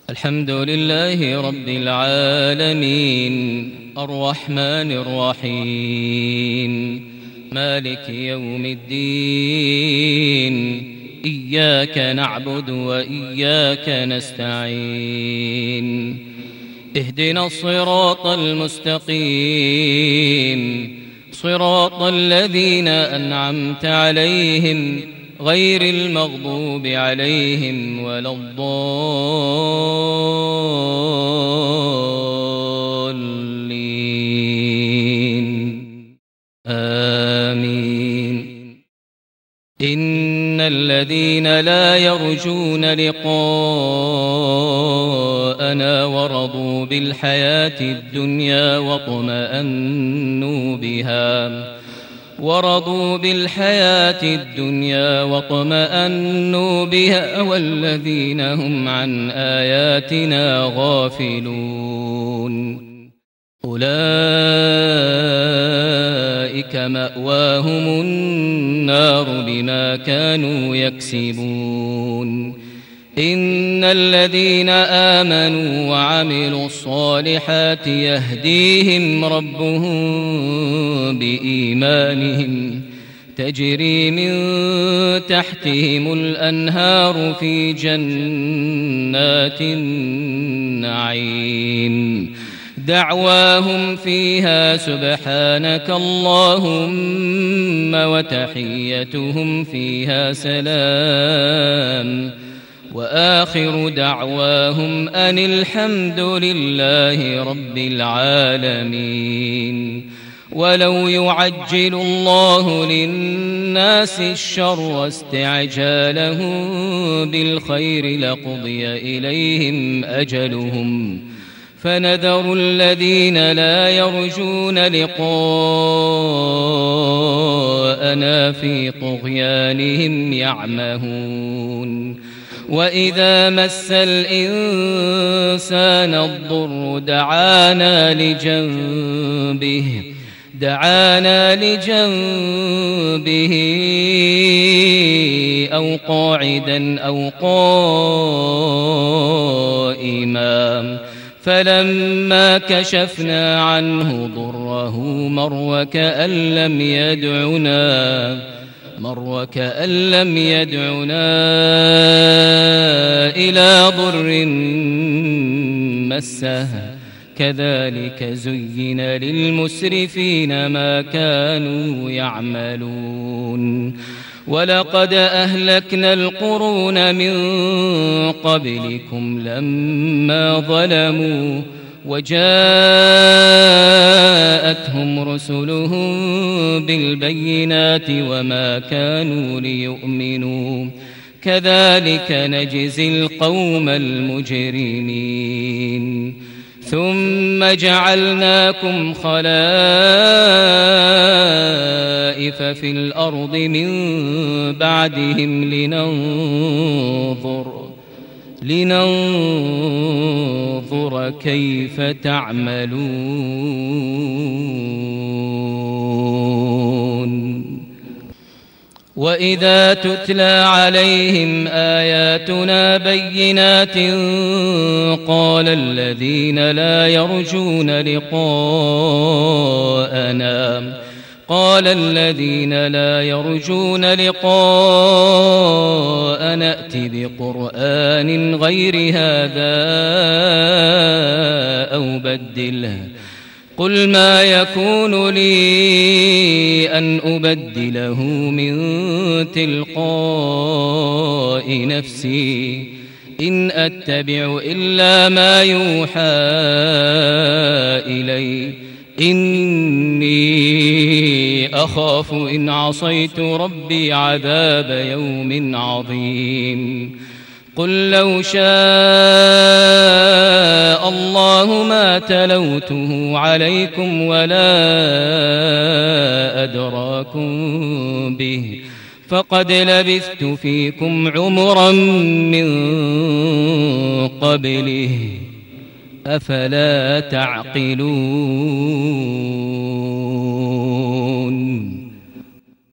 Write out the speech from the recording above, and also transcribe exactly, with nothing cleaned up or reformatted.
الحمد لله رب العالمين الرحمن الرحيم مالك يوم الدين إياك نعبد وإياك نستعين اهدنا الصراط المستقيم صراط الذين أنعمت عليهم غير المغضوب عليهم ولا الضالين آمين. إن الذين لا يرجون لقاءنا ورضوا بالحياة الدنيا واطمأنوا بها ورضوا بالحياة الدنيا واطمأنوا بها والذين هم عن آياتنا غافلون أولئك مأواهم النار بما كانوا يكسبون. إن الذين آمنوا وعملوا الصالحات يهديهم ربهم بإيمانهم تجري من تحتهم الأنهار في جنات النعيم دعواهم فيها سبحانك اللهم وتحيتهم فيها سلام وآخر دعواهم أن الحمد لله رب العالمين. ولو يعجل الله للناس الشر واستعجالهم بالخير لقضي إليهم أجلهم فنذر الذين لا يرجون لقاءنا في طغيانهم يعمهون. وإذا مس الإنسان الضر دعانا لجنبه دعانا لجنبه أو قاعدا أو قائما فلما كشفنا عنه ضره مر وكأن لم يدعنا مر وكأن لم يدعنا إلى ضر مسه كذلك زين للمسرفين ما كانوا يعملون. ولقد أهلكنا القرون من قبلكم لما ظلموا وجاءتهم رسلهم بالبينات وما كانوا ليؤمنوا كذلك نجزي القوم المجرمين. ثم جعلناكم خلائف في الأرض من بعدهم لننظر لننظر كيف تعملون. وإذا تتلى عليهم آياتنا بينات قال الذين لا يرجون لقاءنا قال الذين لا يرجون لقاءنا ائت بقرآن غير هذا أو بدله قل ما يكون لي أن أبدله من تلقاء نفسي إن أتبع إلا ما يوحى إلي إني أخاف إن عصيت ربي عذاب يوم عظيم. قل لو شاء الله ما تلوته عليكم ولا أدراكم به فقد لبثت فيكم عمرا من قبله أفلا تعقلون.